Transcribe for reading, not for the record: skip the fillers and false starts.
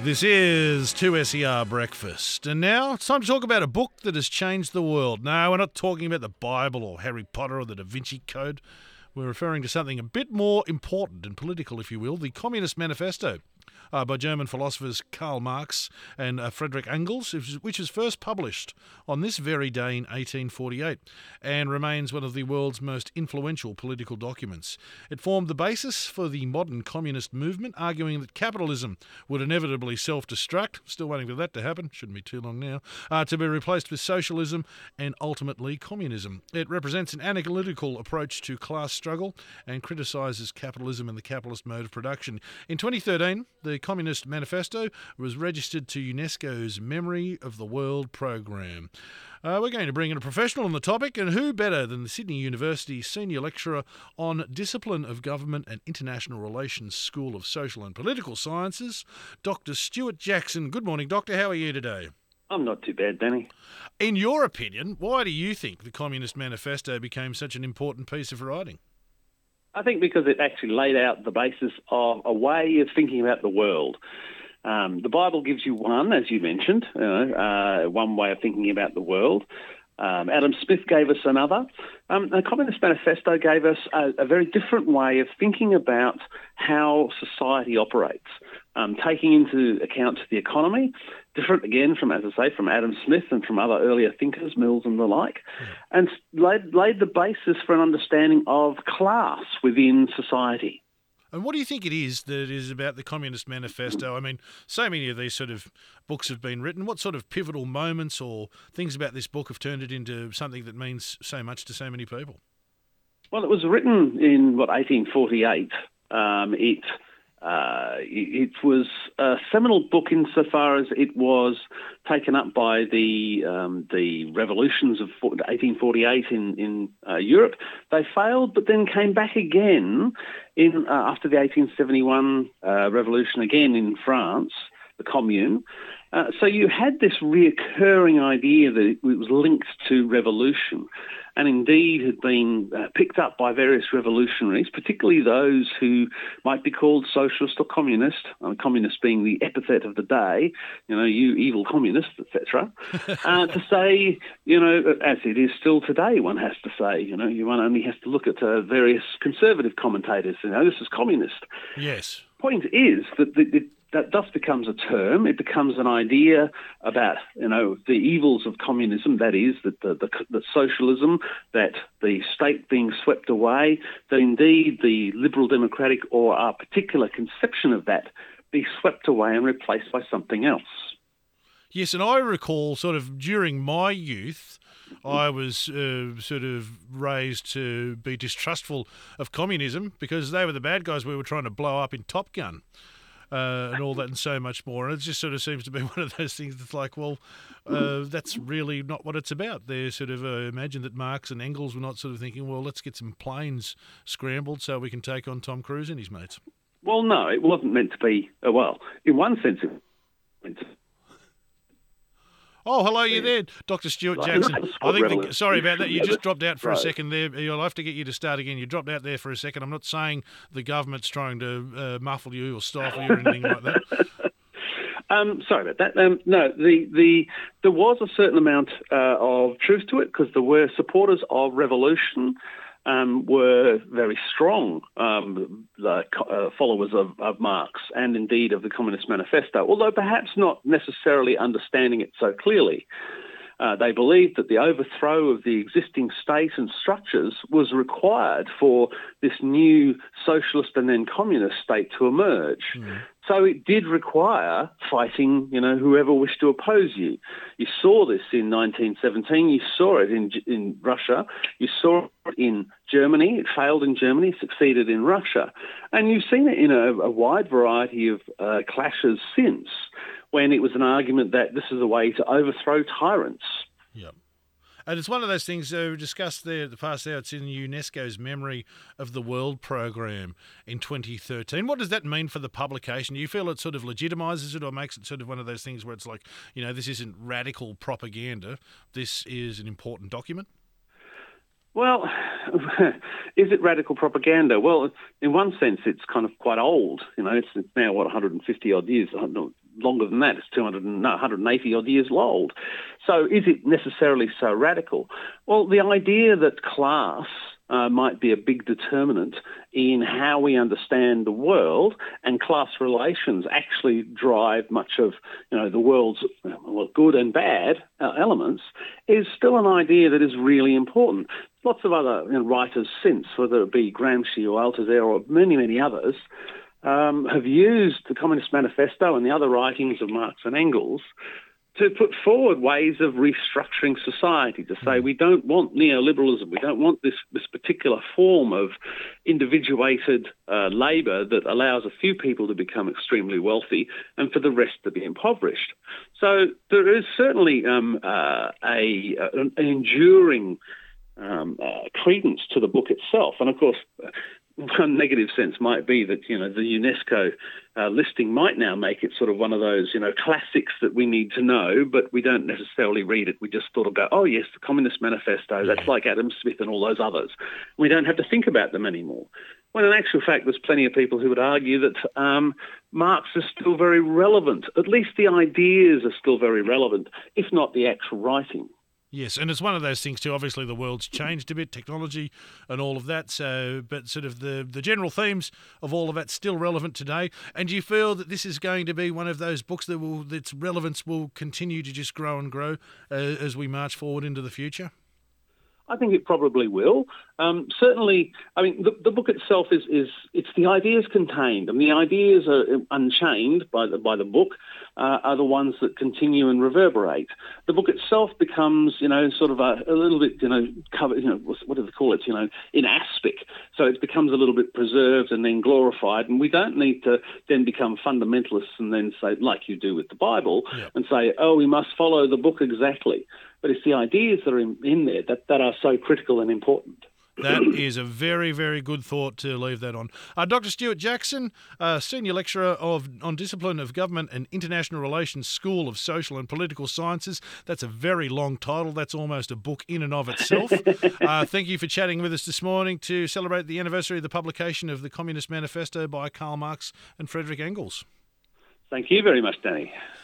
This is 2SER Breakfast. And now it's time to talk about a book that has changed the world. No, we're not talking about the Bible or Harry Potter or the Da Vinci Code. We're referring to something a bit more important and political, if you will, the Communist Manifesto by German philosophers Karl Marx and Friedrich Engels, which was first published on this very day in 1848 and remains one of the world's most influential political documents. It formed the basis for the modern communist movement, arguing that capitalism would inevitably self-destruct, still waiting for that to happen, shouldn't be too long now, to be replaced with socialism and ultimately communism. It represents an analytical approach to class struggle and criticises capitalism and the capitalist mode of production. In 2013, the Communist Manifesto was registered to UNESCO's Memory of the World program. We're going to bring in a professional on the topic, and who better than the Sydney University Senior Lecturer on Discipline of Government and International Relations School of Social and Political Sciences, Dr. Stuart Jackson. Good morning, Doctor. How are you today? I'm not too bad, Danny. In your opinion, why do you think the Communist Manifesto became such an important piece of writing? I think because it actually laid out the basis of a way of thinking about the world. The Bible gives you one, as you mentioned, one way of thinking about the world. Adam Smith gave us another. The Communist Manifesto gave us a very different way of thinking about how society operates, taking into account the economy, different again from, as I say, from Adam Smith and from other earlier thinkers, Mills and the like, and laid the basis for an understanding of class within society. And what do you think it is that is about the Communist Manifesto? I mean, so many of these sort of books have been written. What sort of pivotal moments or things about this book have turned it into something that means so much to so many people? Well, it was written in, 1848. It was a seminal book insofar as it was taken up by the revolutions of 1848 in Europe. They failed, but then came back again after the 1871 revolution again in France, the Commune. So you had this reoccurring idea that it was linked to revolution, and indeed had been picked up by various revolutionaries, particularly those who might be called socialist or communist, communist being the epithet of the day, you evil communists, etc., to say, as it is still today, one has to say, one only has to look at various conservative commentators, this is communist. Yes. Point is that that thus becomes a term. It becomes an idea about, the evils of communism, that is, that the socialism, that the state being swept away, that indeed the liberal democratic or a particular conception of that be swept away and replaced by something else. Yes, and I recall sort of during my youth, I was sort of raised to be distrustful of communism because they were the bad guys we were trying to blow up in Top Gun. And all that and so much more. And it just sort of seems to be one of those things that's like, well, that's really not what it's about. They sort of imagine that Marx and Engels were not sort of thinking, well, let's get some planes scrambled so we can take on Tom Cruise and his mates. Well, no, it wasn't meant to be. In one sense, it was meant to. Oh, hello, you there, Dr. Stuart Jackson. Sorry about that. You just dropped out for a second there. You'll have to get you to start again. You dropped out there for a second. I'm not saying the government's trying to muffle you or stifle you or anything like that. Sorry about that. No, there was a certain amount of truth to it because there were supporters of revolution. Were very strong followers of Marx and indeed of the Communist Manifesto, although perhaps not necessarily understanding it so clearly. They believed that the overthrow of the existing state and structures was required for this new socialist and then communist state to emerge. Mm. So it did require fighting, whoever wished to oppose you. You saw this in 1917. You saw it in Russia. You saw it in Germany. It failed in Germany, succeeded in Russia. And you've seen it in a wide variety of clashes since, when it was an argument that this is a way to overthrow tyrants. Yep. And it's one of those things we discussed there at the past hour. It's in UNESCO's Memory of the World program in 2013. What does that mean for the publication? Do you feel it sort of legitimises it or makes it sort of one of those things where it's like, this isn't radical propaganda, this is an important document? Well, is it radical propaganda? Well, in one sense, it's kind of quite old. It's now, 150-odd years, longer than that. It's 180 odd years old. So is it necessarily so radical? Well, the idea that class might be a big determinant in how we understand the world, and class relations actually drive much of the world's good and bad elements, is still an idea that is really important. Lots of other writers since, whether it be Gramsci or Althusser or many, many others, have used the Communist Manifesto and the other writings of Marx and Engels to put forward ways of restructuring society, to say we don't want neoliberalism, we don't want this particular form of individuated labour that allows a few people to become extremely wealthy and for the rest to be impoverished. So there is certainly an enduring credence to the book itself. And of course, one negative sense might be that, the UNESCO listing might now make it sort of one of those, classics that we need to know, but we don't necessarily read it. We just sort of go, oh, yes, the Communist Manifesto, that's like Adam Smith and all those others. We don't have to think about them anymore. When in actual fact, there's plenty of people who would argue that Marx is still very relevant. At least the ideas are still very relevant, if not the actual writing. Yes, and it's one of those things too. Obviously, the world's changed a bit, technology and all of that. So, but sort of the general themes of all of that's still relevant today. And do you feel that this is going to be one of those books that its relevance will continue to just grow and grow as we march forward into the future? I think it probably will. Certainly, I mean, the book itself it's the ideas contained, and the ideas are unchained by the book are the ones that continue and reverberate. The book itself becomes, sort of a little bit, covered, what do they call it, in aspic. So it becomes a little bit preserved and then glorified, and we don't need to then become fundamentalists and then say, like you do with the Bible, and say, oh, we must follow the book exactly. But it's the ideas that are in there that are so critical and important. That is a very, very good thought to leave that on. Dr. Stuart Jackson, Senior Lecturer on Discipline of Government and International Relations, School of Social and Political Sciences. That's a very long title. That's almost a book in and of itself. Thank you for chatting with us this morning to celebrate the anniversary of the publication of the Communist Manifesto by Karl Marx and Frederick Engels. Thank you very much, Danny.